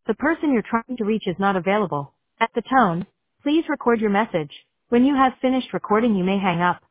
The person you're trying to reach is not available. At the tone, please record your message. When you have finished recording, you may hang up.